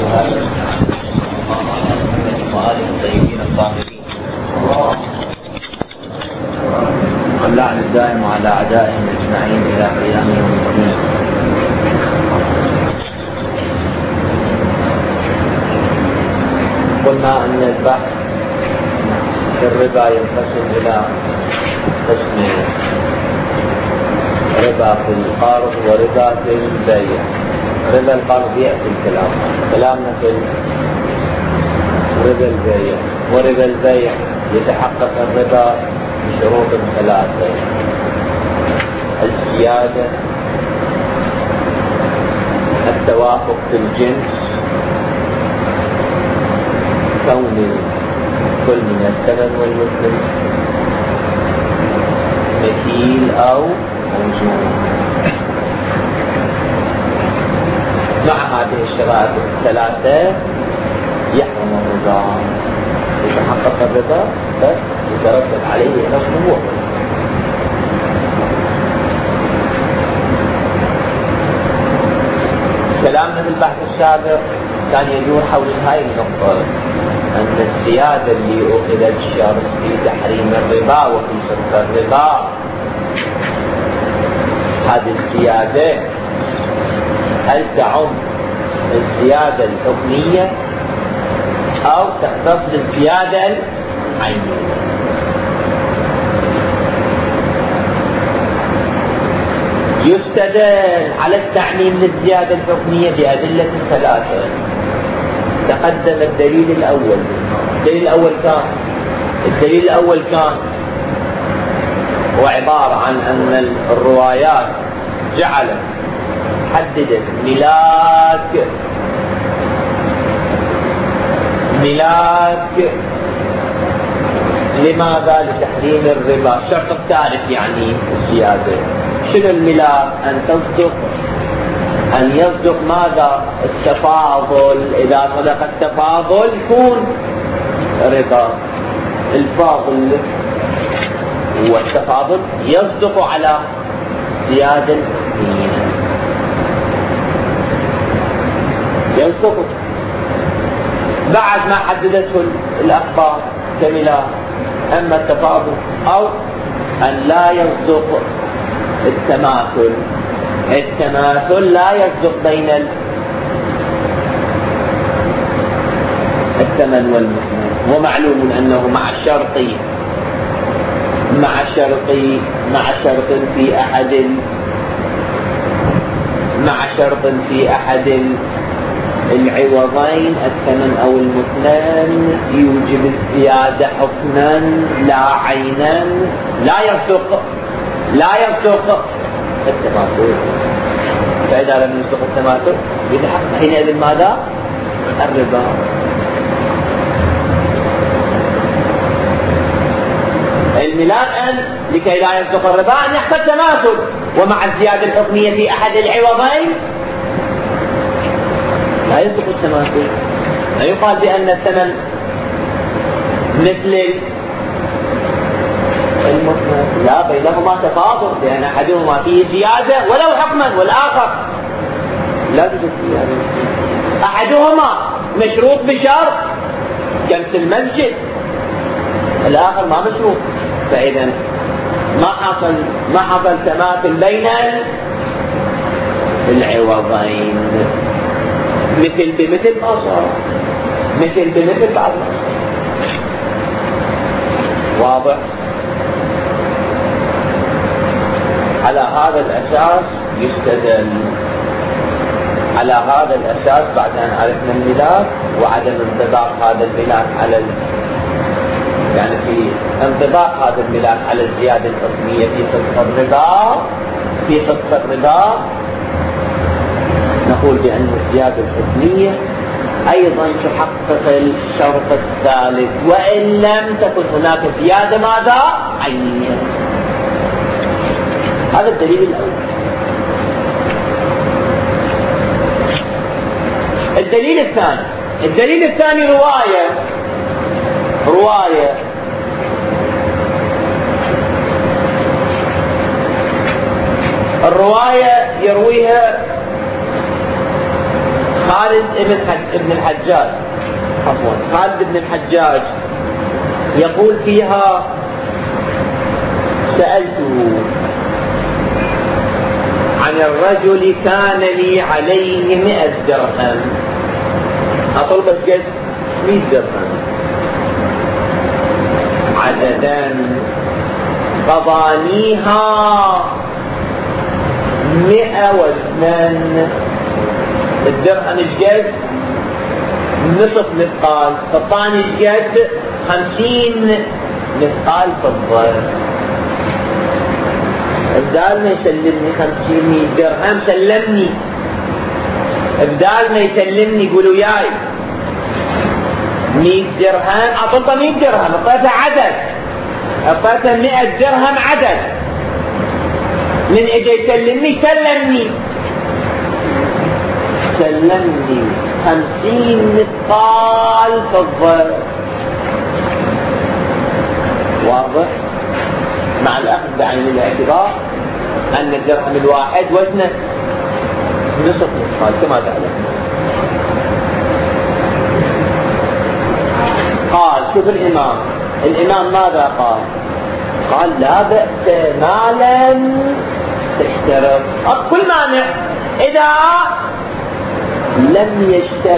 وآله الطيبين الطاهرين واللعن الدائم على أعدائهم أجمعين إلى قيام يوم الدين. قلنا أن البحث في الربا ينقسم إلى قسمين: ربا في القرض وربا في البيع. ربا القرض يأتي كلامنا في ربا البيع. وربا البيع يتحقق الربا بشروط ثلاثة: الزيادة، التوافق في الجنس، كون كل من الثمن والمثل مثيل أو موزون. مع هذه الشرائط الثلاثة يحرم الربا. يتحقق الربا بس يترتب عليه الخمور. كلامنا في البحث السابق كان يدور حول هاي النقطة، أن الزيادة اللي أخذت شرط في تحريم الربا وفي صدق الربا، هذه الزيادة هل تعم الزيادة الحكمية أو تختص بالزيادة العينية؟ يستدل على التعميم للزيادة الحكمية بأدلة ثلاثة. تقدم الدليل الأول. الدليل الأول كان هو عبارة عن أن الروايات جعلت حددت ملاك لماذا؟ لتحريم الربا. الشرط الثالث يعني الزيادة. شنو الملاك؟ أن يصدق ماذا؟ التفاضل. إذا صدق التفاضل يكون ربا. الفاضل والتفاضل يصدق على زيادة يصدق بعد ما حددته الأخبار كملاك. أما التفاضل أو أن لا يصدق التماثل لا يصدق بين الثمن والمثمن. ومعلوم أنه مع شرط في أحد العوضين الثمن أو المثمن يوجب الزيادة حكما لا عينا. لا يصدق التماثل. فإذا لم يصدق التماثل يتحقق حينئذ ماذا؟ الربا. الملاك لكي لا يصدق الربا أن يحصل تماثل، ومع الزيادة الحكمية في أحد العوضين لا يصدق التماثل. لا يقال بأن الثمن مثل المثمن، لا، بينهما تفاضل، لأن أحدهما فيه زيادة ولو حكما والآخر لا توجد زيادة. أحدهما مشروط بشرط كمثل المسجد، الآخر ما مشروط. فإذا ما حصل تماثل بين العوضين. مثل بمثل ما صار، مثل بمثل بعض. واضح؟ على هذا الأساس يستدل. على هذا الأساس بعد أن عرفنا الملاك وعدم انطباق هذا الملاك على يعني في انطباق هذا الملاك على الزيادة الحكمية في صدق الربا، نقول بأن الزيادة الحكمية أيضا تحقق الشرط الثالث، وإن لم تكن هناك زيادة ماذا؟ عينية. هذا الدليل الأول. الدليل الثاني رواية الرواية يرويها خالد بن الحجاج خالد بن الحجاج يقول فيها: سألته عن الرجل كان لي عليه 100 درهم، أطلب قد 100 درهم عددا، قضانيها 102 الدرهم الجد نصف مثقال، فطاني الجد 50 مثقال فضة. بدال ما يسلمني 50 درهم سلمني، بدال ما يسلمني يقولوا وياي 100 درهم، اعطيته 100 درهم، اعطيته عدد، اعطيته 100 درهم عدد، من اجى يسلمني سلمني 50 مثقال فضة. واضح؟ مع الأخذ بعين الاعتبار أن الدرهم الواحد وزنه نصف مثقال كما تعلم. قال شوف الإمام ماذا قال؟ قال: لا بأس ما لم تشترط، كل مانع إذا لم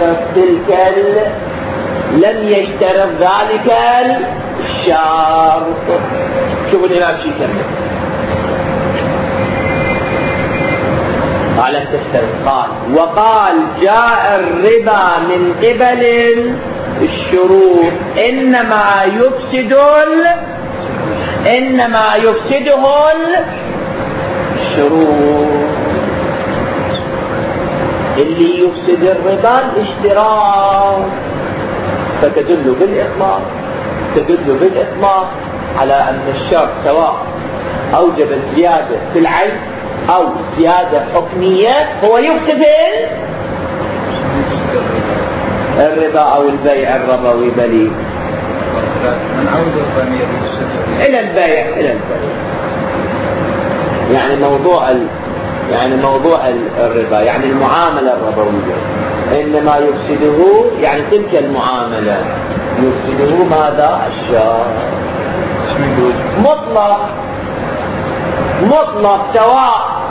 يشترط ذلك الشرط. شوفوا الإمام شو يكمل. قال: لم تشترط. قال: وقال: جاء الربا من قبل الشروط إنما يفسده الشروط. اللي يفسد الربا الاشتراك، فتدل بالإطلاق على أن الشرط سواء أوجب الزيادة في العين أو زيادة حكمية هو يفسد الربا أو البيع الربوي بليغ. من عود الضمير إلى البيع يعني موضوع الربا، يعني المعاملة الربوية، إنما يفسده يعني تلك المعاملة يفسده ماذا؟ الشرط مطلق سواء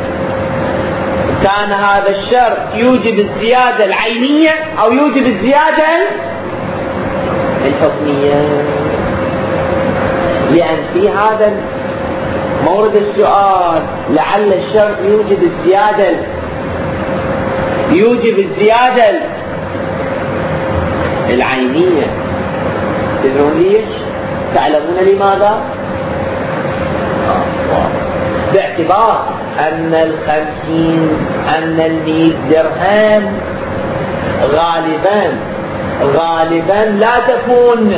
كان هذا الشرط يوجب الزيادة العينية أو يوجب الزيادة الحكمية. لأن في هذا مورد السؤال لعل الشرط يوجب الزيادة العينية. تدرون ليش؟ تعلمون لماذا؟ باعتبار أن 100 درهم غالبا لا تكون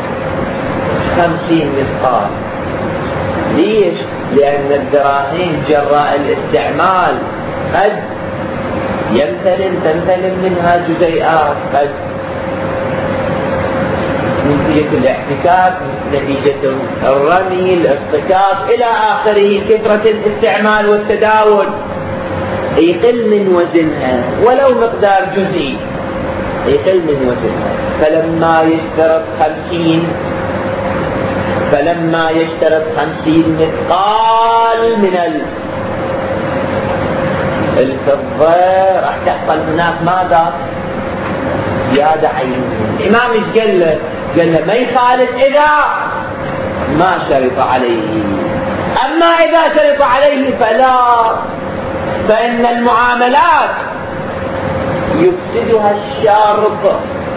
50 مثقال. ليش؟ لأن الدراهم جراء الاستعمال قد تنثلم منها جزيئات، قد نتيجة الاحتكاك، نتيجة الرمي، الاصطكاك إلى آخره، كثرة الاستعمال والتداول يقل من وزنها ولو مقدار جزئي، يقل من وزنها. فلما يشترط 50 مثقال من الفضة راح تحصل هناك ماذا؟ زيادة عينية. الإمام ايش قال له؟ قال له ما يخالف إذا ما شرط عليه، أما إذا شرط عليه فلا، فإن المعاملات يفسدها الشرط.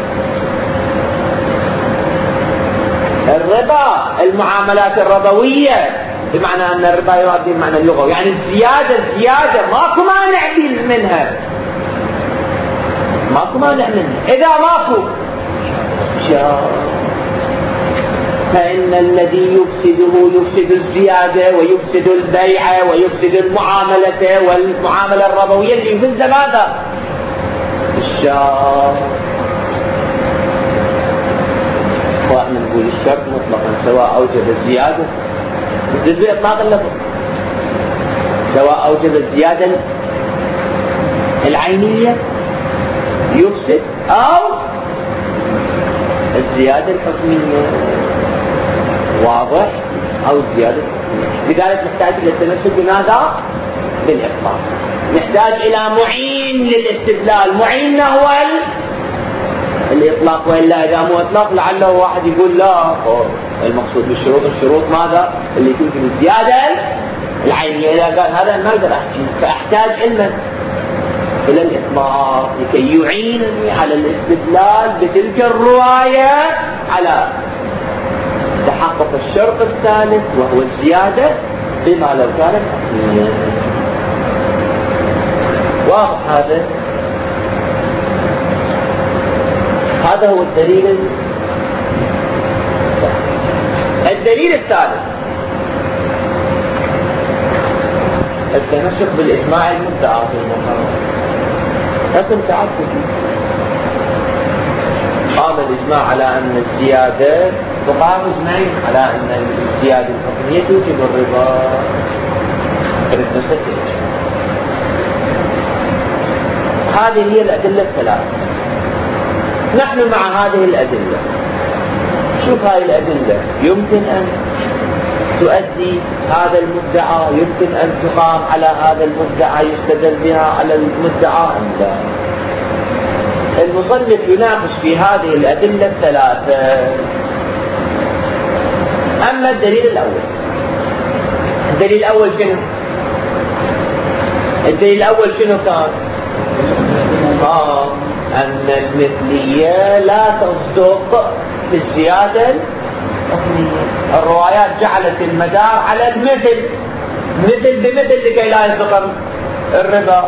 الربا المعاملات الربوية بمعنى أن الربا يراد بمعنى اللغوي، يعني الزيادة ماكو مانع منها، إذا ماكو شرط. فإن الذي يفسد الزيادة ويفسد البيع ويفسد المعاملة، والمعاملة الربوية اللي يفسد ماذا؟ الشرط. واحنا نقول الشرط مطلقا سواء أوجب الزيادة، مثل بإطلاق اللفظ، سواء أوجب الزيادة العينية يفسد أو الزيادة الحكمية. واضح؟ أو الزيادة الحكمية. لذلك نحتاج إلى التمسك بماذا؟ بالإطلاق. نحتاج إلى معين للاستدلال. معيننا هو الإطلاق، وإلا إذا مو إطلاق لعله واحد يقول لا المقصود بالشروط الشروط ماذا؟ اللي تمكن الزيادة العينية. إذا قال هذا ما أقدر أحكي، فأحتاج علما إلى الإطلاق لكي يعينني على الاستدلال بتلك الرواية على تحقق الشرط الثالث وهو الزيادة بما لو كانت حكمية. واضح هذا؟ هذا هو الدليل. الدليل الثالث التمسك بالإجماع المدعى في المحرم. لكن تعقد قام الإجماع على أن الزيادة، وقام مجمعين على أن الزيادة الحكمية توجب الربا. هذه هي الأدلة الثلاث. نحن مع هذه الأدلة. شوف هذه الأدلة يمكن أن تؤدي هذا المدعى، يمكن أن تقام على هذا المدعى، يستدل بها على المدعى أم لا. المصنف يناقش في هذه الأدلة الثلاثة. أما الدليل الأول، الدليل الأول شنو؟ الدليل الأول شنو كان؟ أن المثلية لا تصدق في الزيادة الحكمية. الروايات جعلت المدار على المثل، مثل بمثل لكي لا يصدق الربا.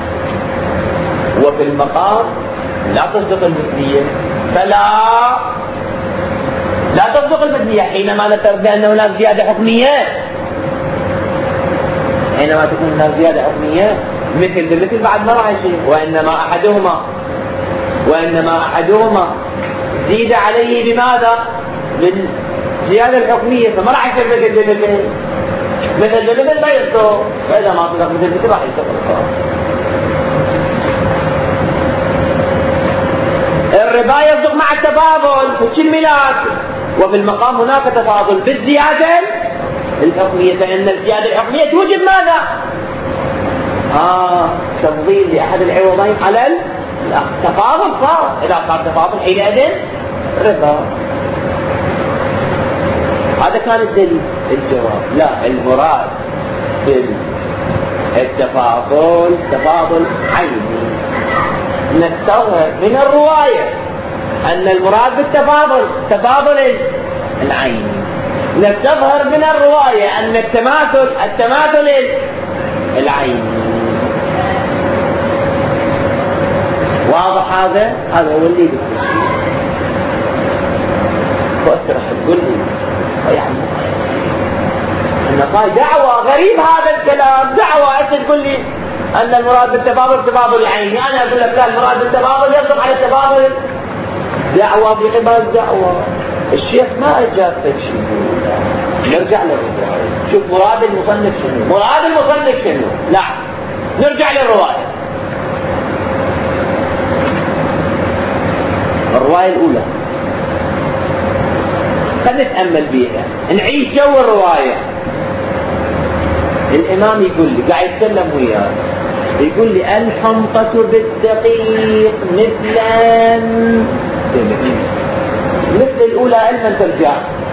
وفي المقام لا تصدق المثلية، فلا تصدق المثلية حينما ذكر بأنه لا زيادة حكمية. حينما تكون هناك زيادة حكمية مثل بمثل بعد ما راح يصير، وإنما أحدهما زيد عليه بماذا؟ بالزيادة الحكمية، فما راح يصير مثل بمثل. مثل بمثل لا يصدق، فإذا ما صدق مثل بمثل راح يصدق. الربا يصدق مع التفاضل في الكميات، وفي المقام هناك تفاضل بالزيادة الحكمية، فإن الزيادة الحكمية توجب ماذا؟ تفضيل لأحد العوضين على التفاضل. صار إذا صار تفاضل حينئذ ربا. هذا كان الدليل. الجواب لا، المراد بالتفاضل تفاضل عيني. نستظهر من الرواية أن المراد بالتفاضل تفاضل العيني. نستظهر من الرواية أن التماثل العيني. واضح هذا؟ هذا هو اللي بالتشريع. فأسرح تقول لي يعني النقاي دعوة غريب هذا الكلام، دعوة أنت تقول لي أن المراد بالتفاضل تفاضل العيني، أنا أقول لك لا، المراد بالتفاضل يصدق على التفاضل. دعوة في قبل دعوة. الشيخ ما أجاب شيء. نرجع للرواية. شوف مراد المصنف شنو؟ لا، نرجع للرواية. الرواية الأولى خلينا نتأمل بها، نعيش جو الرواية. الإمام يقول لي، قاعد يتكلم وياه، يقول لي الحمقى بالدقيق مثلا مثل الأولى علما ترجع،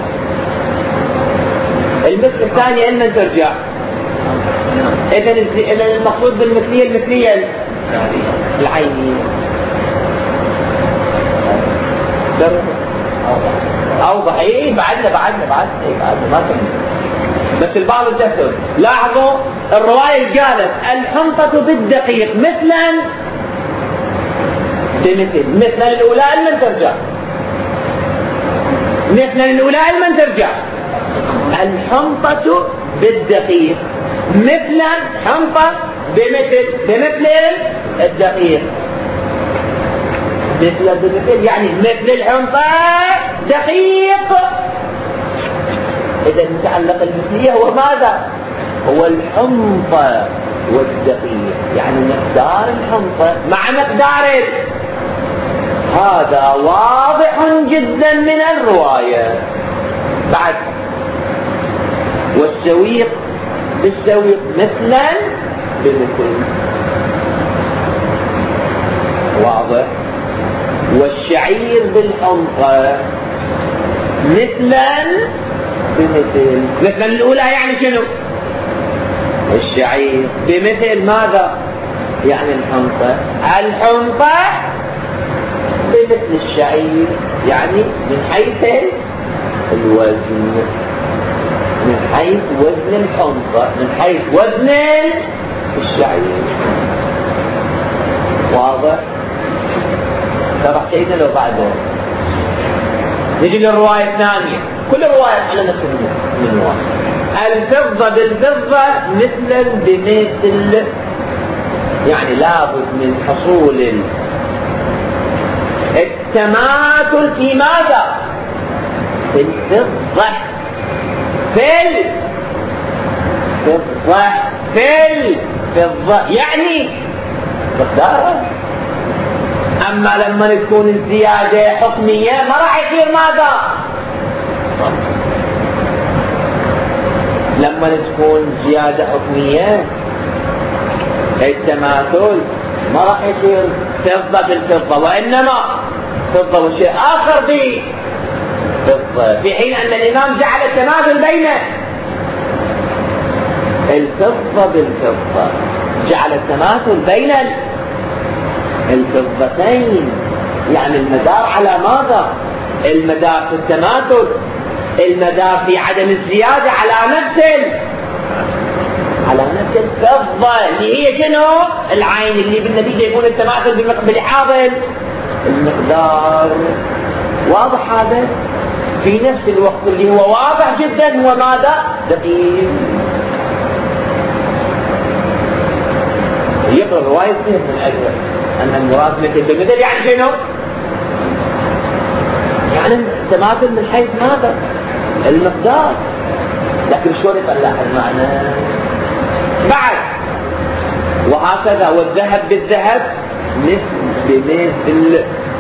المثل الثاني علما ترجع. إذا المقصود بالمثلية المثلية العينية. أوضح. بعدنا ما كمل. بس البعض الجسد لاحظوا الرواية قالت الحنطة بالدقيق مثلا بمثل، مثلا الأولى علما ترجع، مثلا الأولى علما ترجع. الحنطة بالدقيق مثلا حنطة بمثل الدقيق. مثل يعني مثل الحنطة دقيق. إذا متعلق المثلية هو ماذا؟ هو الحنطة والدقيق، يعني مقدار الحنطة مع مقدار هذا واضح جدا من الرواية. بعد والسويق بالسويق مثلا بمثل، واضح. والشعير بالحنطة مثلا بمثل. مثلا الأولى يعني شنو؟ الشعير بمثل ماذا؟ يعني الحنطة. الحنطة بمثل الشعير، يعني من حيث الوزن، من حيث وزن الحنطة، من حيث وزن الشعير. واضح؟ شرح شيئا لو بعده. نجي للرواية الثانية، كل الرواية على نفس المنوال. الفضة بالفضة مثلا بمثل، يعني لابد من حصول التماثل في ماذا؟ في الفضة، في الفضة، في الفضة، يعني مقدارها. أما لما تكون الزيادة حكمية ما راح يصير ماذا؟ لما تكون زيادة حكمية التماثل ما راح يصير فضة بالفضة، وإنما فضة وشيء آخر بفضة، في حين أن الإمام جعل التماثل بين الفضة بالفضة، جعل التماثل بين الفضتين. يعني المدار على ماذا؟ المدار في التماثل، المدار في عدم الزيادة على نفس الفضة اللي هي شنو؟ العين، اللي بالنتيجة يكون التماثل بلحاظ المقدار. واضح هذا؟ في نفس الوقت اللي هو واضح جدا هو ماذا؟ دقيق. يقرأ الرواية من أجل أن المراد مثل بمثل، يعني شنو؟ يعني التماثل من حيث ماذا؟ المقدار. لكن شلون يطلع المعنى؟ بعد وهكذا. والذهب بالذهب بمثل،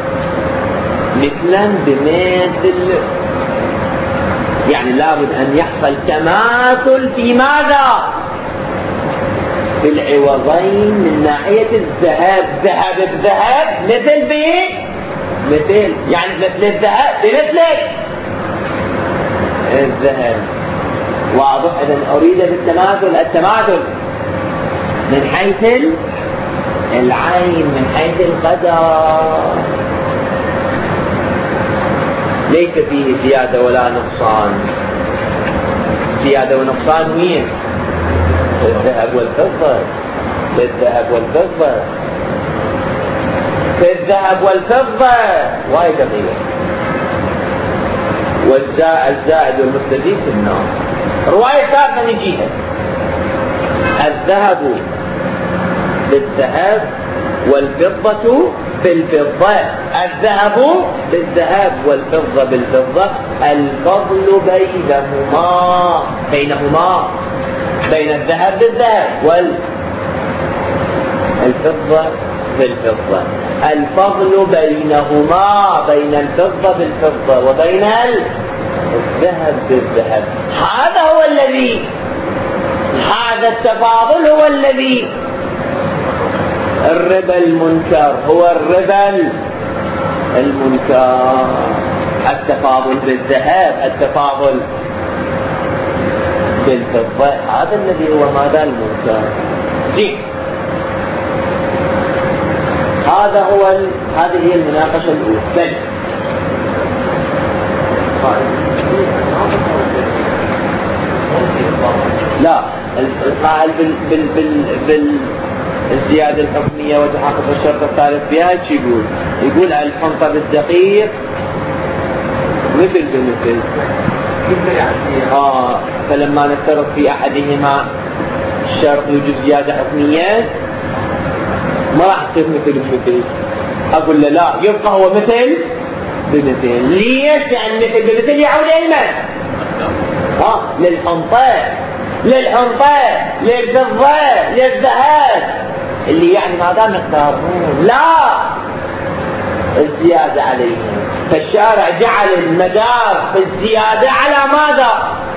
مثلا بمثل، يعني لابد أن يحصل تماثل في ماذا؟ في العوضين من ناحية الذهب. ذهب بذهب مثل بمثل، يعني مثل الذهب بمثل الذهب. واضح؟ إذا أريد بالتماثل التماثل من حيث العين، من حيث القدر، ليس فيه زيادة ولا نقصان. زيادة ونقصان وين؟ الذهب والفضة، بالذهب والفضة، في الذهب والفضة. وايد دقيقة. والزائد والمستزيد في النار. رواية ثالثة نجيها. الذهب بالذهب والفضة بالفضة. الذهب بالذهب والفضة بالفضة. الفضل بينهما بين الذهب بالذهب والفضة بالفضة. الفضل بينهما بين الفضة بالفضة وبين الذهب بالذهب. هذا التفاضل هو الذي الربا المنكر، هو الربا المنكر. التفاضل بالذهب، التفاضل بالفضة، هذا الذي هو ماذا؟ المنكر. زين، هذه هي المناقشة الأولى. لا، القائل بالزيادة الحكمية وتحقق الشرط الثالث بها يقول الحنطة بالدقيق مثل بمثل. فلما نفترض في أحدهما الشرط يوجد زيادة حكمية ما راح تصير مثل بمثل. أقول له لا، يبقى هو مثل بمثل. ليش؟ لأن مثل بمثل يعود إلى للحنطة، للفضة، للذهب، اللي يعني ماذا مقدار. لا، الزيادة عليه. فالشارع جعل المدار في الزيادة على ماذا؟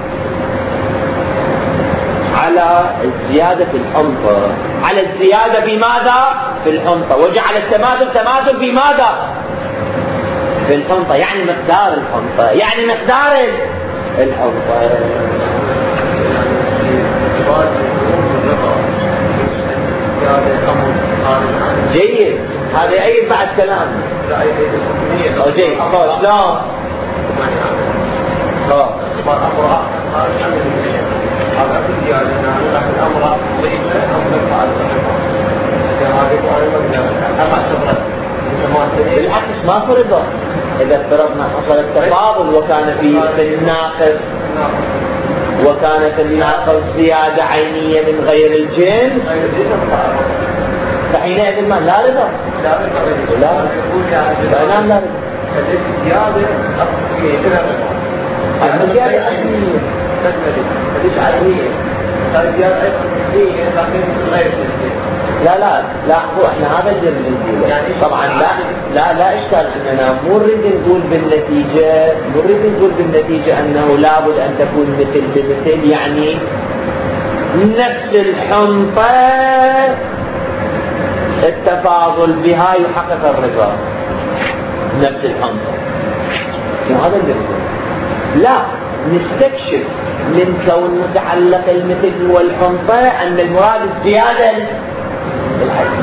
على الزيادة في الحنطة، على الزيادة في ماذا؟ في الحنطة. وجعل التماثل في ماذا؟ في الحنطة، يعني مقدار الحنطة، يعني مقدار الحنطة. جيد، هذا يأيد بعد كلام. جيد، لا بالعكس ما فرض. إذا افترضنا حصل التفاضل وكان في الناقص، وكانت الناقص زيادة عينية من غير الجنس، فحينئذ ما لا رضا. لا رضا. الزيادة عينية. لا لاحظوا احنا هذا اللي بنقوله. طبعا لا اشكال اننا مو نريد نقول بالنتيجة انه لابد ان تكون مثل بمثل، يعني نفس الحنطة التفاضل بها يحقق الرضا. نفس الحنطة هذا اللي بنقوله. لا نستكشف من كون متعلق المثل والحنطة ان المراد الزيادة الحديث.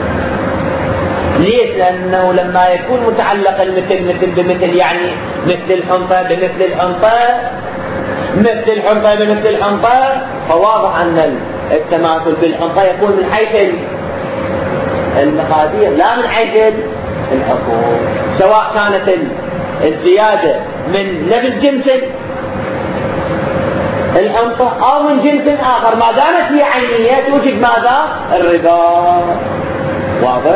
ليش؟ لأنه لما يكون متعلق المثل مثل بمثل، يعني مثل الحنطة بمثل الحنطة، مثل الحنطة بمثل الحنطة، فواضح أن التماثل بالحنطة يكون من حيث المقادير لا من حيث الحكم، سواء كانت الزيادة من نفس جنس الحنطة أو من جنس آخر، ما دامت هي عينية توجد ماذا؟ الرضا. واضح؟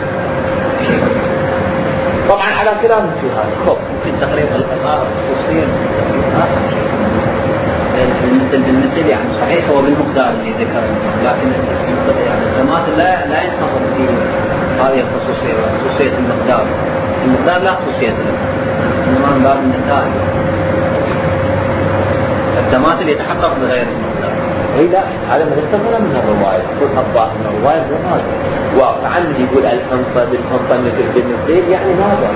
طبعا على كلام في هذا في تقريب الأسعار خصوصيا المثل بالمثل، يعني صحيح هو بالمقدار اللي ذكرنا، لكن يعني التماثل لا ينخفض في هذه خصوصية المقدار لا خصوصية له، إنما من باب النتائج التماثل يتحقق بغير المقدار. لا هذا مستفاد من الرواية، كل أطباق من الرواية مو هذا. واقعا يقول الحنطة بالحنطة مثل بالمثل، يعني ماذا؟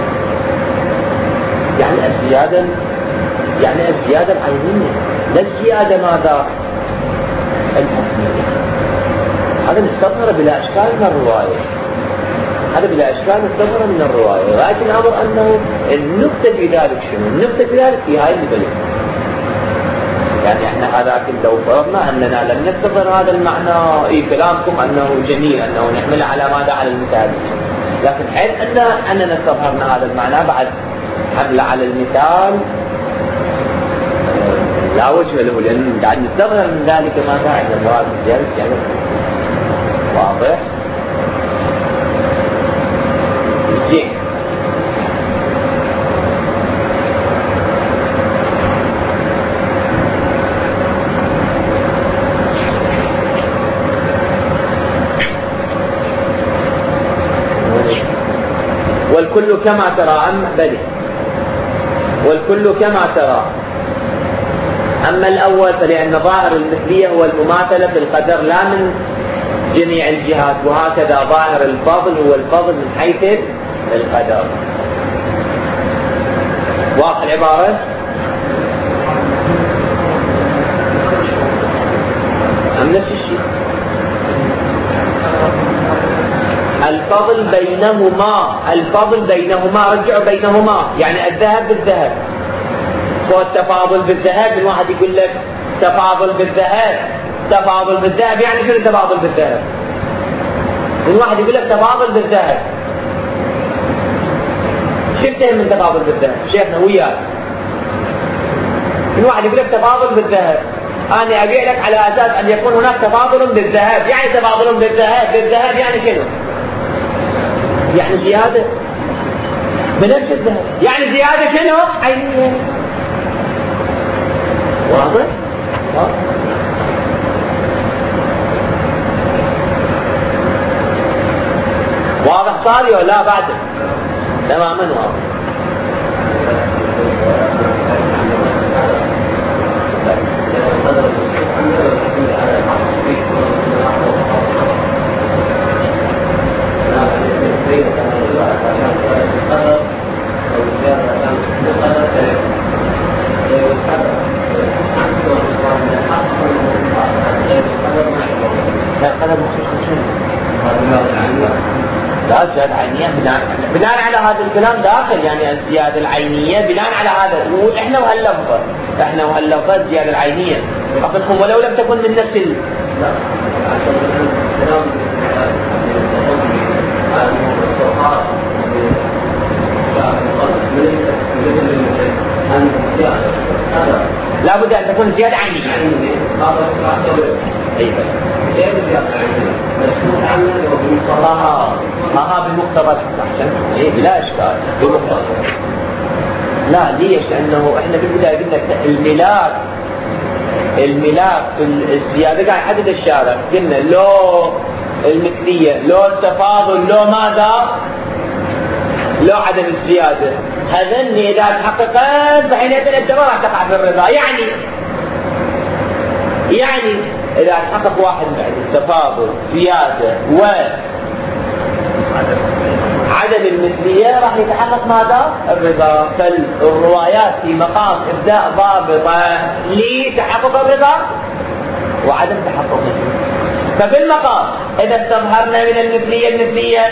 يعني الزيادة العينية، لا الزيادة ماذا؟ الحكمية. هذا مستظهر بلا إشكال من الرواية، هذا بلا إشكال مستظهر من الرواية، لكن الأمر أنه النكتة في ذلك شنو؟ النكتة في ذلك في هاي المثل. يعني احنا هذاك لو فرضنا اننا لم نستظهر هذا المعنى، كلامكم انه جميل انه نحمل على ماذا؟ على المثال، لكن حيث اننا استظهرنا هذا المعنى بعد حمل على المثال لا وجه له، لان قاعد نستظهر من ذلك ماذا؟ على المراد الزيادة يعني. واضح؟ زين. والكل كما ترى والكل كما ترى. أما الأول فلأن ظاهر المثلية هو المماثلة في القدر لا من جميع الجهات، وهكذا ظاهر الفضل هو الفضل من حيث القدر. واضح العبارة؟ أم نفس الشيء؟ الفضل بينهما رجعوا بينهما، يعني الذهب بالذهب. والتفاضل بالذهب، من واحد يقول لك تفاضل بالذهب يعني شنو تفاضل بالذهب؟ من واحد يقول لك تفاضل بالذهب، شفتين من تفاضل بالذهب شيخنا وياك. من واحد يقول لك تفاضل بالذهب، أنا أبيع لك على أساس أن يكون هناك تفاضل بالذهب، يعني تفاضل بالذهب يعني شنو؟ يعني زيادة بنفس الذهب، يعني زيادة شنو؟ عينية. واضح؟ واضح صار ولا لا بعد؟ تماما واضح. لا الزيادة العينية بناء على هذا الكلام داخل، يعني الزيادة العينية بناء على هذا، واحنا وهاللفظة الزيادة العينية فقدهم ولو لم تكن من نفس لا بد أن تكون زيادة عينية. بمقتضى الحسن بلا إشكال بمقتضى. لا ليش؟ لأنه إحنا في البداية قلنا الملاك في الزيادة قاعد يحدد الشارع، قلنا لو المثلية لو التفاضل لو ماذا لو عدم الزيادة، هذن إذا تحققت فحينئذ أنت ما راح تقع في الرضا. يعني إذا تحقق واحد بعد التفاضل زيادة وعدم المثلية راح يتحقق ماذا؟ الرضا. فالروايات في مقام إبداء ضابطة لتحقق الرضا وعدم تحقق المثلية. ففي المقام إذا استظهرنا من المثلية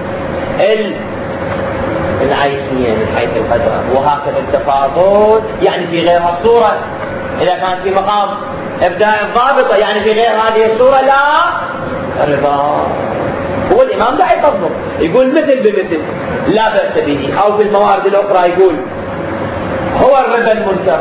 العينية من حيث القدر، وهكذا التفاضل يعني في غير هالصورة. إذا كانت في مقام إبداء الضابطة يعني في غير هذه الصورة لا الرضا. هو الإمام لا يفضل يقول مثل بمثل لا بأس به، أو في الموارد الأخرى يقول هو الربا المنكر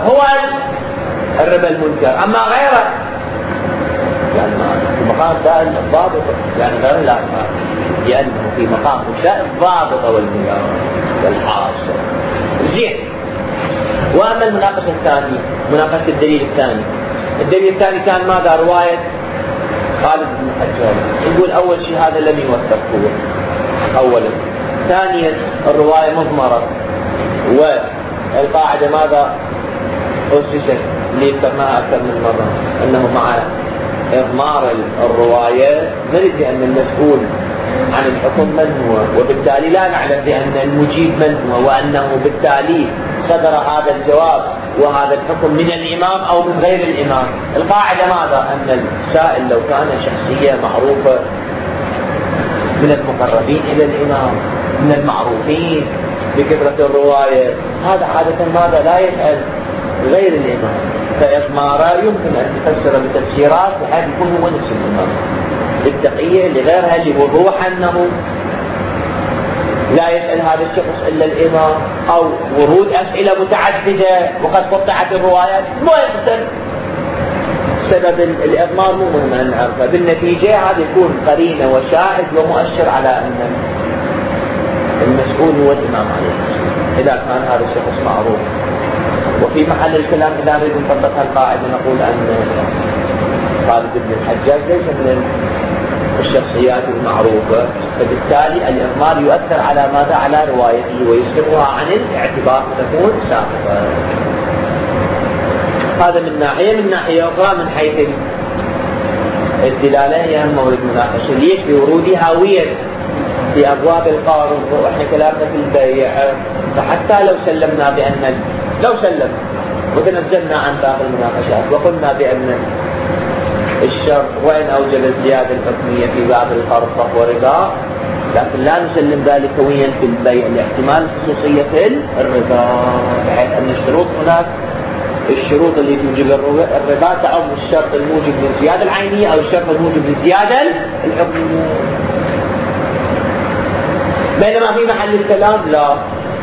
أما غيره يعني في مقام إبداء الضابطة يعني غير لا، لأنه في مقام إبداء الضابطة والحاصل. زين. وأما المناقشة الثانية مناقشة الدليل الثاني كان ماذا؟ رواية خالد بن الحجاج. يقول أول شيء هذا لم يوثق هو أولا. ثانيا الرواية مضمرة، والقاعدة ماذا أسست اللي ذكرناها أكثر من مرة أنه مع إضمار الرواية نجد بأن المسؤول عن الحكم من هو، وبالتالي لا نعلم بأن المجيب من هو، وأنه بالتالي صدر هذا الجواب وهذا الحكم من الإمام أو من غير الإمام. القاعدة ماذا؟ أن السائل لو كان شخصية معروفة من المقربين إلى الإمام من المعروفين بكثرة الرواية، هذا عادة ماذا؟ لا يسأل غير الإمام، فإضماره يمكن أن تفسر بتفسيرات بحيث يكون هو نفس الإمام. بالتقية لغيرها لوضوح أنه لا يسأل هذا الشخص إلا الإمام، أو ورود أسئلة متعددة وقد قطعت الروايات ما يقتل سبب الإضمار مو مهم أن نعرفه. بالنتيجة هذا يكون قرينة وشاهد ومؤشر على أن المسؤول هو الإمام عليه إذا كان هذا الشخص معروف. وفي محل الكلام إذا نريد نطبق القاعدة نقول أن خالد بن الحجاج ليس من الشخصيات المعروفة، فبالتالي الإضمار يؤثر على ماذا؟ على روايته ويسلبها عن الاعتبار وتكون ساقطة. هذا من ناحية. من ناحية أخرى من حيث الدلالة هي مورد مناقشة. ليش؟ بورود هاوية في أبواب القارض، وإحنا كلامنا في البيع، فحتى لو سلمنا بأن وتنزلنا عن باقي المناقشات وقلنا بأن الشرط وإن أوجب الزيادة الحكمية في باب القرض فهو رضا، لكن لا نسلم ذلك كويا في البيع لاحتمال الخصوصية في الرضا، بحيث أن الشروط هناك الشروط اللي توجب الرضا تعم الشرط الموجب للزيادة العينية أو الشرط الموجب للزيادة الحكمية. بينما في محل الكلام لا،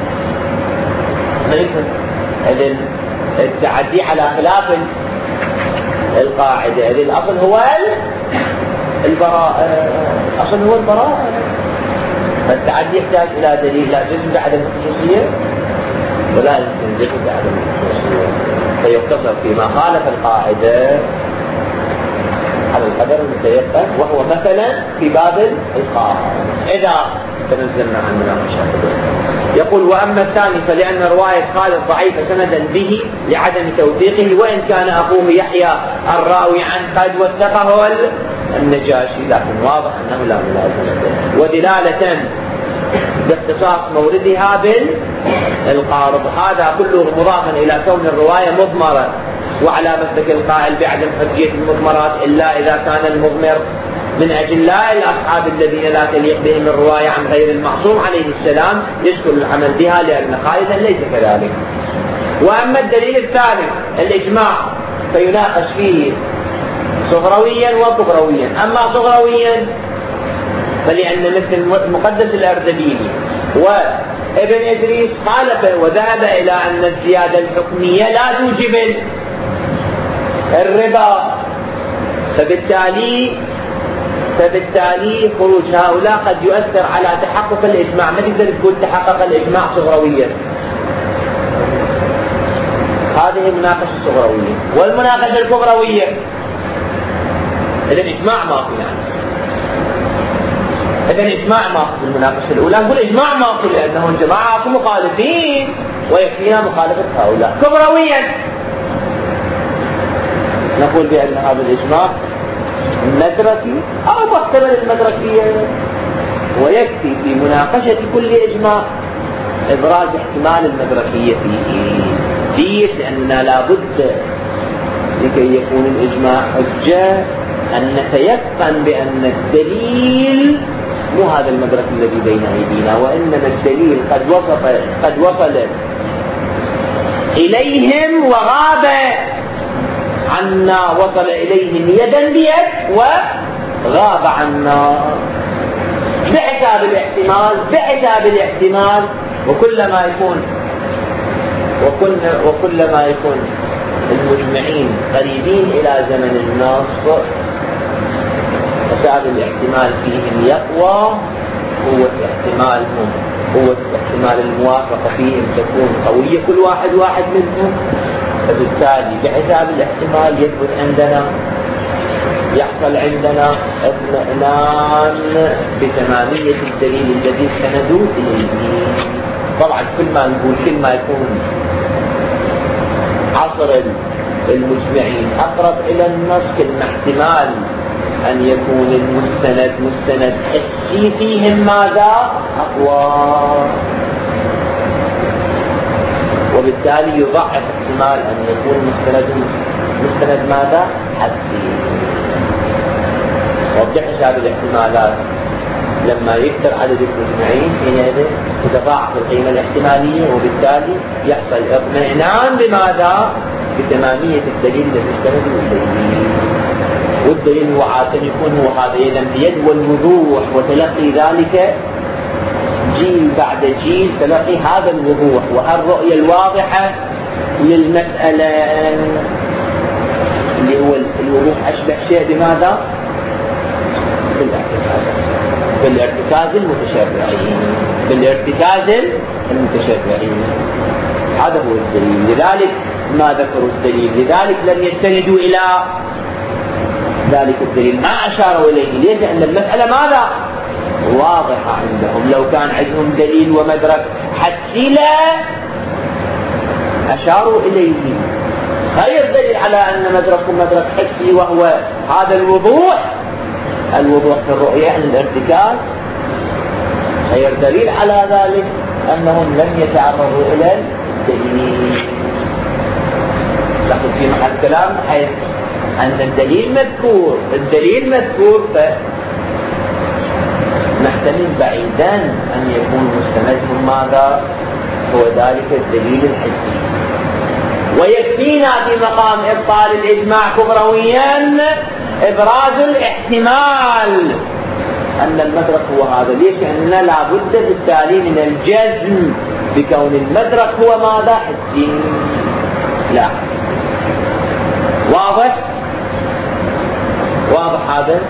التعدي على خلاف القاعدة. الأصل هو البراءة، الأصل هو البراءة، فالتعدي يحتاج إلى دليل لا جزم بعدم الخصوصية ولا يمكن جزم بعدم الخصوصية، فيقتصر فيما خالف القاعدة على القدر المتيقن، وهو مثلا في باب القاعدة إذا تنزلنا عن مناقشة. يقول وأما الثاني فلأن رواية خالد ضعيفة سندا به لعدم توثيقه، وإن كان أخوه يحيى الراوي عن قد وثقه النجاشي، لكن واضح أنه لا ملازمة. ودلالة باختصاص موردها بالقارب، هذا كله مضافا إلى كون الرواية مضمرة، وعلى مسلك القائل بعدم حجية المضمرات إلا إذا كان المضمر من أجل لا الأصحاب الذين لا تليق بهم الرواية عن غير المعصوم عليه السلام يشكل العمل بها، لأن خالدا ليس كذلك. وأما الدليل الثالث الإجماع فيناقش فيه صغرويا وكبرويا. أما صغرويا فلأن مثل مقدس الأردبيلي وابن إدريس خالف وذهب إلى أن الزيادة الحكمية لا توجب الربا، فبالتالي خروج هؤلاء قد يؤثر على تحقق الإجماع. ما تقدر تقول تحقق الإجماع صغرويا، هذه المناقشة الصغروية. والمناقشة الكبروية إذا الإجماع ماكو، يعني إذا الإجماع ماكو في المناقشة الأولى، نقول إجماع ماكو لأنه الجماعة مخالفين ويكفينا مخالفة هؤلاء. كبرويا نقول بأن هذا الإجماع مدركي أو محتمل المدركية، ويكفي في مناقشة كل إجماع إبراز احتمال المدركية فيه، لأننا لابد لكي يكون الإجماع حجة أن نتيقن بأن الدليل مو هذا المدرك الذي بين أيدينا، وإنما الدليل قد وصل إليهم وغاب عنا، وصل إليهم يدا بيد وغاب عنا بحساب الاحتمال. وكلما يكون المجمعين قريبين إلى زمن النص حساب الاحتمال فيهم يقوى، قوة احتمال الموافقة فيهم تكون قوية كل واحد منهم، فبالتالي بحساب الاحتمال يثبت عندنا، يحصل عندنا اطمئنان بتمامية الدليل الذي سندوا إليه. طبعا كل ما نقول كل ما يكون عصر المجمعين أقرب إلى النص كل ما احتمال أن يكون المستند حسي فيهم ماذا أقوى، وبالتالي يضعف احتمال أن يكون مستند ماذا حسي. وبحساب الاحتمالات لما يكثر عدد المجمعين حينئذ تتضاعف القيمة الاحتمالية، وبالتالي يحصل اطمئنان بماذا؟ بتمامية الدليل الذي استندوا إليه. والدليل هو عادة يكون هو هذا يدا بيد، والوضوح وتلقي ذلك جيل بعد جيل، تلقي هذا الوضوح والرؤية الواضحة للمسألة اللي هو الوضوح أشبه شيء بماذا؟ بالارتكاز المتشرعين. هذا هو الدليل. لذلك ما ذكروا الدليل، لذلك لم يستندوا إلى ذلك الدليل، ما أشاروا إليه. ليش؟ لأن المسألة ماذا؟ واضحة عندهم. لو كان عندهم دليل ومدرك حسي أشاروا إليه. خير دليل على أن مدركهم مدرك حسي وهو هذا الوضوح في الرؤية عن الارتكاز. خير دليل على ذلك أنهم لم يتعرضوا إلى الدليل. لكن في محل كلام حيث أن الدليل مذكور فنحتمل بعيدا أن يكون مستندهم ماذا؟ هو ذلك الدليل الحسي. ويكفينا في مقام إبطال الإجماع كبرويا إبراز الاحتمال أن المدرك هو هذا. ليش؟ لأننا لابد بالتالي من الجزم بكون المدرك هو ماذا؟ حسي. لا، واضح هذا.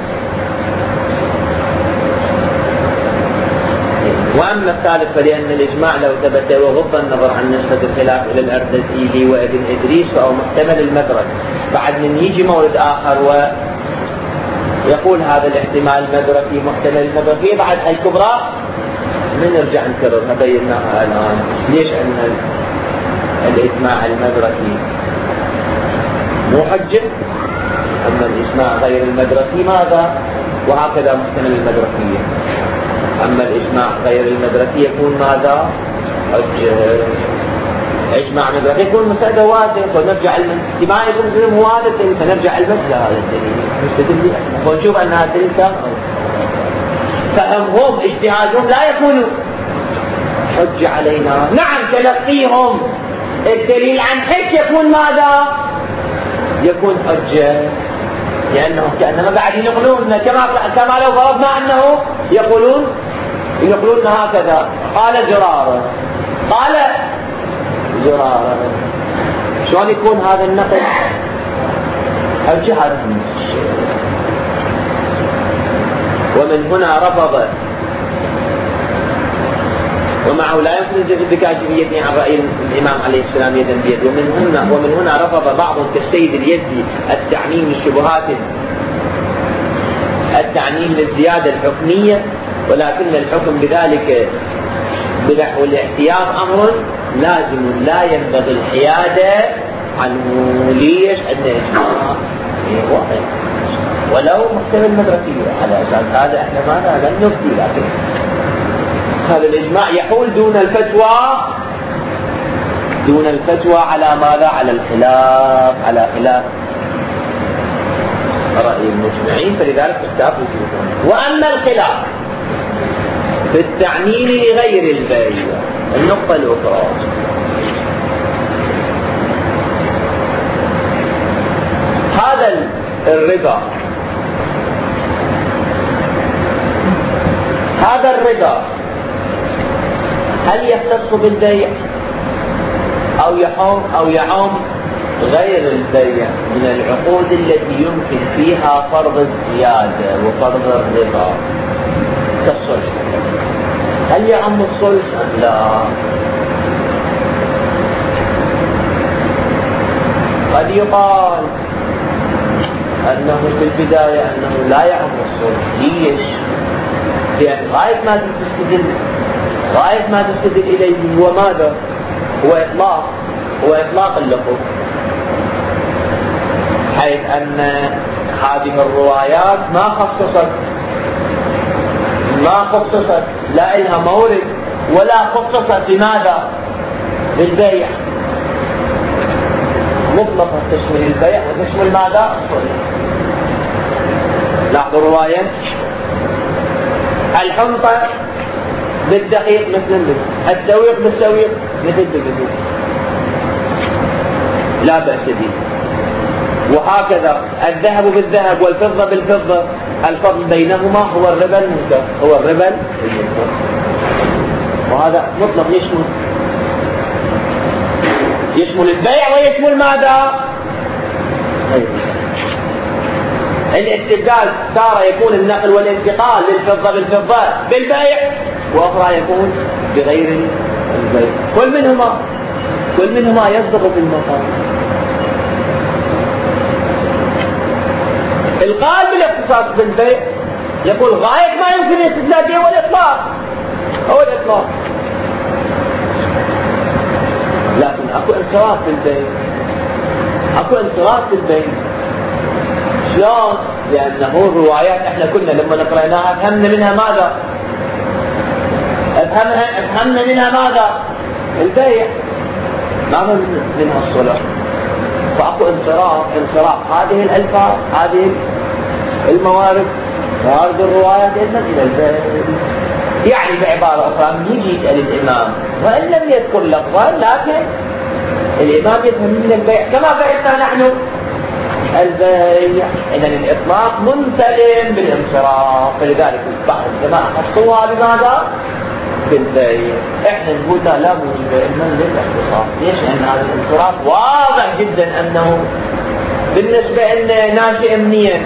وأما الثالث فلأن الإجماع لو ثبت وغض النظر عن نسبة الخلاف إلى الأردبيلي وابن إدريس فهو محتمل المدرك. بعد من يجي مورد آخر ويقول هذا الاحتمال المدركي محتمل المدركي، بعد الكبرى من نرجع نكررها بيناها الآن. ليش أن الإجماع المدرسي مو حجة، أما الإجماع غير المدرسي ماذا؟ وهكذا محتمل المدرسية. أما الإجماع غير المدرسي يكون ماذا؟ حجة. إجماع مدرسي يكون مسألة واضح، ونرجع الاجتماع يكون واضح، فنرجع المسألة هذا الدليل. ونشوف أنها تلك فهمهم اجتهادهم لا يكون حجة علينا. نعم تلقيهم الدليل عن حج يكون ماذا؟ يكون حجة، لأنهم كأنما قاعدين يقولون كما لو فرضنا أنه يقولون هكذا. قال زرارة شلون يكون هذا النقل حجة؟ هذا الشيء. ومن هنا رفض، ومعه لا يمكن بكاشفيته عن رأي الإمام عليه السلام يدا بيد. ومن هنا رفض بعض كالسيد اليزدي التعميم للشبهات، التعميم للزيادة الحكمية، ولكن الحكم بذلك بنحو الاحتياط أمر لازم لا ينبغي الحيادة عنه. ليش؟ أن إجماع واحد ولو محتمل مدرسية، على أساس هذا احنا ما لن نفتي، لكن هذا الإجماع يحول دون الفتوى على ماذا؟ على الخلاف، على خلاف رأي المجمعين، فلذلك اختلف وجوههم. وأما الخلاف في التعميم لغير البيع، النقطة الأخرى، هذا الربا هل يختص بالبيع أو يعم غير البيع من العقود التي يمكن فيها فرض الزيادة وفرض الربا كالصلح؟ هل يعم الصلح أم لا؟ قد يقال أنه في البداية أنه لا يعم الصلح. ليش؟ لأن غاية ما تستدل إليه هو ماذا؟ هو إطلاق اللفظ، حيث أن هذه الروايات ما خصصت لا إلها مورد ولا خصصت بماذا؟ بالبيع، مطلقة تشمل البيع وتشمل ماذا؟ لاحظوا الرواية: الحنطة بالدقيق مثل السويق بالسويق مثل بالدقيق، لا بأس به. وهكذا الذهب بالذهب والفضة بالفضة، الفضل بينهما هو الربا المنكر، وهذا مطلق يشمل البيع ويشمل ماذا؟ الاستبدال تارة يكون النقل والانتقال للفضة بالفضة بالبيع، وأخرى يكون بغير البيع. كل منهما يصدق في المقام. القائل بالاختصاص بالبيع يقول غاية ما يمكن الاستدلال به هو الإطلاق، لكن اكو انصراف بالبيع. شلون؟ لأنه الروايات احنا كنا لما نقرأناها فهمنا منها ماذا؟ البيع، ما منها الصلح. فأكو انصراف هذه الألفاظ، هذه الموارد، موارد الروايات إلى البيع. يعني بعبارة أخرى يجي يسأل الإمام وإن لم يذكر لفظا، لكن الإمام يفهم من البيع كما فهمنا نحن البيع. إذن الإطلاق منسلم بالانصراف، فلذلك بعض العلماء خصوها بماذا؟ بالبيع. احنا نقول لا موجب إنه للاختصاص. ليش؟ لأن هذا الانصراف واضح جدا أنه بالنسبة لنا ناشئ منين؟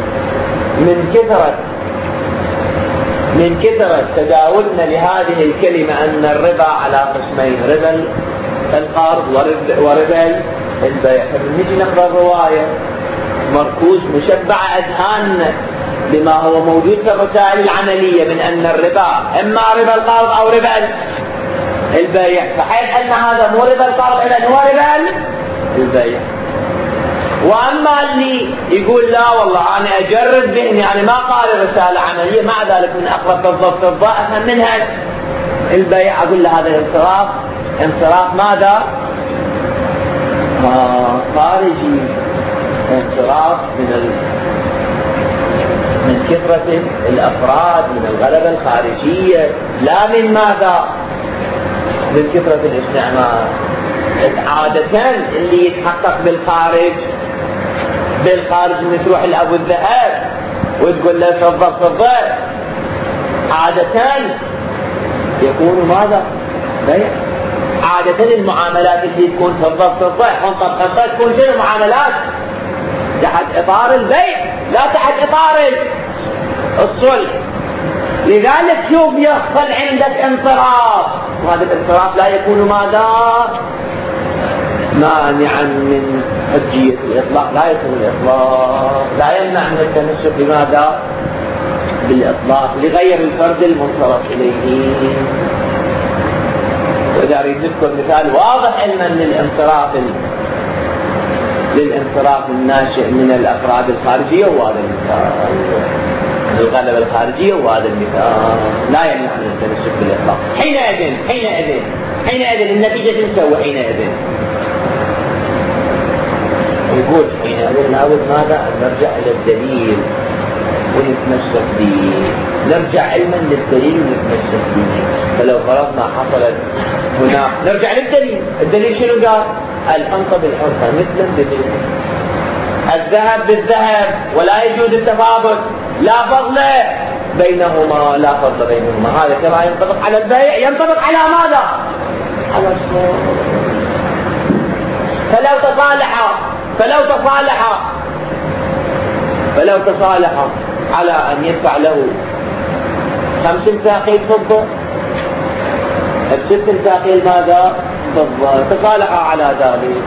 من كثرة تداولنا لهذه الكلمة أن الربا على قسمين: ربا القرض وربا البيع. فنجي نقرأ الرواية مركوز مشبع أذهاننا بما هو موجود في الرسائل العملية من أن الربا إما ربا القرض أو ربا البيع، فحيث أن هذا مو ربا القرض إذن هو ربا البيع. وأما اللي يقول لا والله أنا أجرد ذهني، أنا ما قال رسالة عملية مع ذلك من أقرب فضة أفهم منها البيع، أقول له هذا انصراف ماذا؟ خارجي، انصراف من كثرة الأفراد، من الغلبة الخارجية، لا من ماذا؟ من كثرة الاستعمار. عادة اللي يتحقق بالخارج ان تروح لأبو الذهب وتقول له فضة، عادة يكون ماذا؟ بيع. عادة المعاملات اللي تكون فضة حنطة تكون شنو معاملات؟ تحت إطار البيع لا تحت إطار الصلح. لذلك شوف يحصل عندك انصراف، وهذا الانصراف لا يكون ماذا؟ مانعا من حجية الإطلاق، لا يكون الإطلاق لا يمنع من التمسك بماذا؟ بالإطلاق لغير الفرد المنصرف إليه. وإذا أريد نذكر مثال واضح علما للانصراف الناشئ من الأفراد الخارجية، وهذا المثال الغلبة الخارجية، وهذا المثال لا يمنع من التمسك بالإطلاق. حينئذ النتيجة تسوي حينئذ يقول حينئذ لابد ماذا؟ أن نرجع إلى الدليل ونتمسك به، نرجع علما للدليل ونتمسك به. فلو فرضنا حصلت هنا نرجع للدليل، الدليل شنو قال؟ الحنطة بالحنطة مثلا بدليل، الذهب بالذهب ولا يجوز التفاضل، لا فضل بينهما، لا فضل بينهما. هذا كما ينطبق على البيع ينطبق على ماذا؟ على الصور. فلو تصالح على أن يدفع له 5 مساقيل فضة ب6 مساقيل ماذا؟ فضة، تصالح على ذلك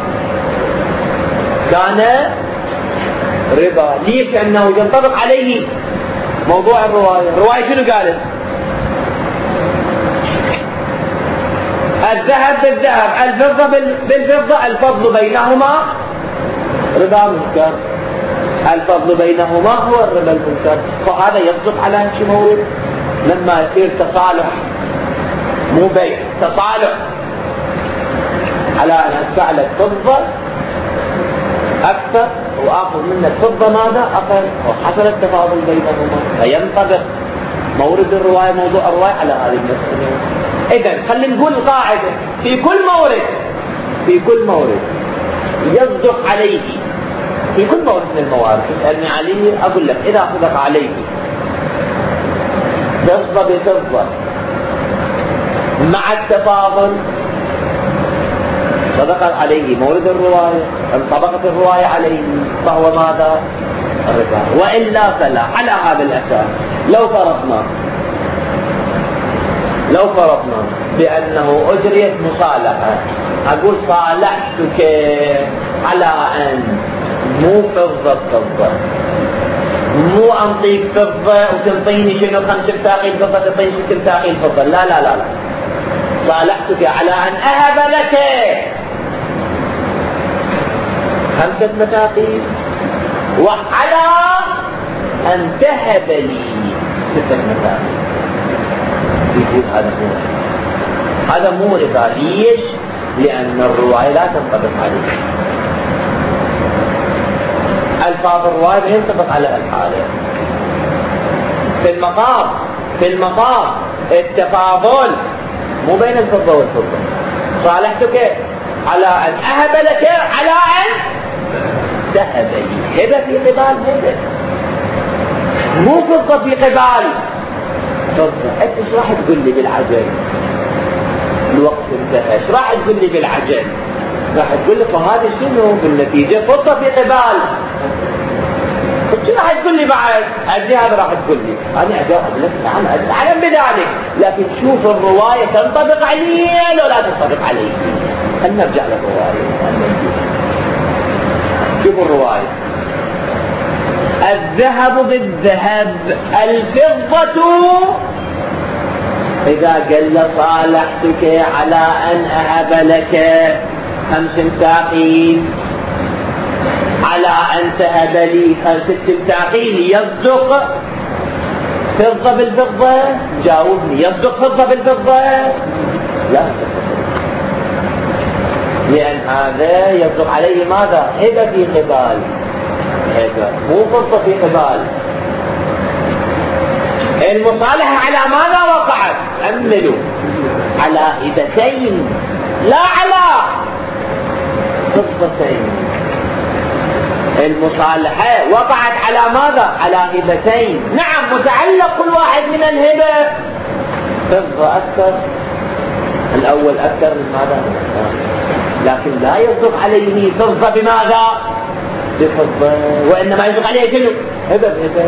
كان ربا. ليش؟ لأنه ينطبق عليه موضوع الرواية شنو قالت؟ الذهب بالذهب، الفضة بالفضة، الفضل بينهما ربا منكر، الفضل بينهما هو الربا المنكر. فهذا يصدق على شيء مورد لما يصير تصالح، مو بيع، تصالح على أن أدفع لك فضة أكثر وآخذ منك فضة ماذا؟ أقل، وحصل التفاضل بينهما، فينطبق مورد الرواية موضوع الرواية على هذه المسألة. إذن خلينا نقول قاعدة في كل مورد يصدق عليه، في كل مورد من الموارد تسألني عليه أقول لك إذا صدق عليه فضة بفضة مع التفاضل صدق عليه مورد الرواية، انطبقت الرواية عليه، فهو ماذا؟ الربا. وإلا فلا. على هذا الأساس لو فرضنا بأنه أجريت مصالحة، أقول صالحتك على أن مو فضة، مو أنطيك فضة وتنطيني شنو 5 مساقيل فضة تنطيني 6 مساقيل فضة، لا، صالحتك على أن أهب لك 5 مساقيل وعلى أن تهب لي 6 مساقيل. يقول هذا مو ربا. ليش؟ لأن الرواية لا تنطبق عليه، ألفاظ الرواية لا ينطبق على الحالة. في المقام التفاضل مو بين الفضة والفضة. صالحتك على أن أهب لك على أن تهب لي، هبة في قبال هبة، مو فضة في قبال فضة. أنت ايش راح تقول لي بالعجل؟ الوقت انتهى. ايش راح تقول لي بالعجل؟ راح تقول لي فهذا شنو بالنتيجة؟ فضة في قبال. شو راح تقول لي بعد؟ الجهاد راح تقول لي أنا أجاوب لك نعم أعلم بذلك، لكن شوف الرواية تنطبق عليه ولا لا تنطبق عليه. خلينا نرجع للرواية. شوف الرواية، الذهب بالذهب. الفضة إذا قال صالحتك على أن أهب لك 5 مساقين على أن تهب لي 6 مساقين، يصدق فضة بالفضة؟ جاوبني، يصدق فضة بالفضة؟ لا، لأن هذا يصدق عليه ماذا؟ هبة في قبال، هبة مو فضة في قبال. المصالحة على ماذا وقعت؟ أملوا على هبتين لا على فضتين. المصالحة وقعت على ماذا؟ على هبتين. نعم، متعلق كل واحد من الهبة فضة أكثر، الأول أكثر من ماذا؟ لكن لا يصدق عليه فضة بماذا؟ بفضة، وإنما يصدق عليه شنو؟ هبة بهبة.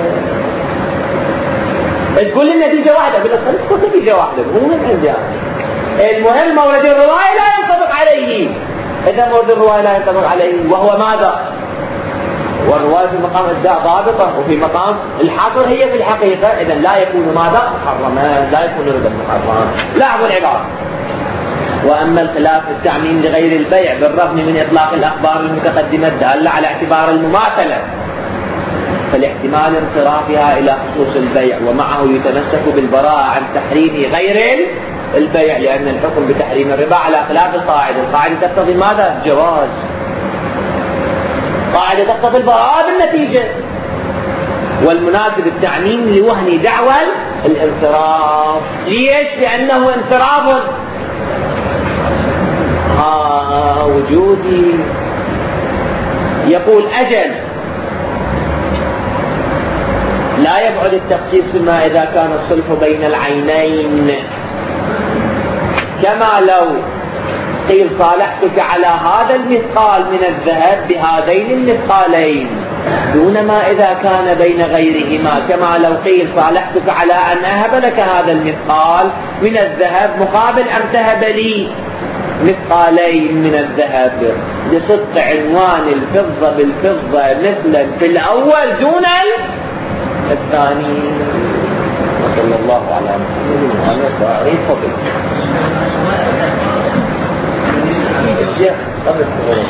تقول النتيجة واحدة، بس نتيجة واحدة مو من عندي. المهم مورد الرواية لا ينطبق عليه. إذا مورد الرواية لا ينطبق عليه وهو ماذا؟ والرواية في مقام الداء ضابطة، وفي مقام الحصر هي في الحقيقة. إذا لا يكون ماذا؟ محرما، لا يكون ربا محرما. لاحظوا العبارة: وأما الخلاف التعميم لغير البيع بالرغم من إطلاق الأخبار المتقدمة الدالة على اعتبار المماثلة، فالاحتمال انصرافها إلى خصوص البيع، ومعه يتمسك بالبراءة عن تحريم غير البيع، لأن الحكم بتحريم الربا على خلاف القاعدة. القاعدة تقتضي ماذا؟ جواز. قاعدة تقتضي البراءة بالنتيجة. والمناسب التعميم لوهن دعوى الانصراف. ليش؟ لأنه انصراف وجودي. يقول أجل لا يبعد التخصيص فيما إذا كان الصلح بين العينين، كما لو قيل صالحتك على هذا المثقال من الذهب بهذين المثقالين، دون ما إذا كان بين غيرهما، كما لو قيل صالحتك على أن أهب لك هذا المثقال من الذهب مقابل أن تهب لي مثقالين من الذهب، لصدق عنوان الفضة بالفضة مثلا في الأول دون الثاني. صلى الله على محمد وعلى آله وصحبه.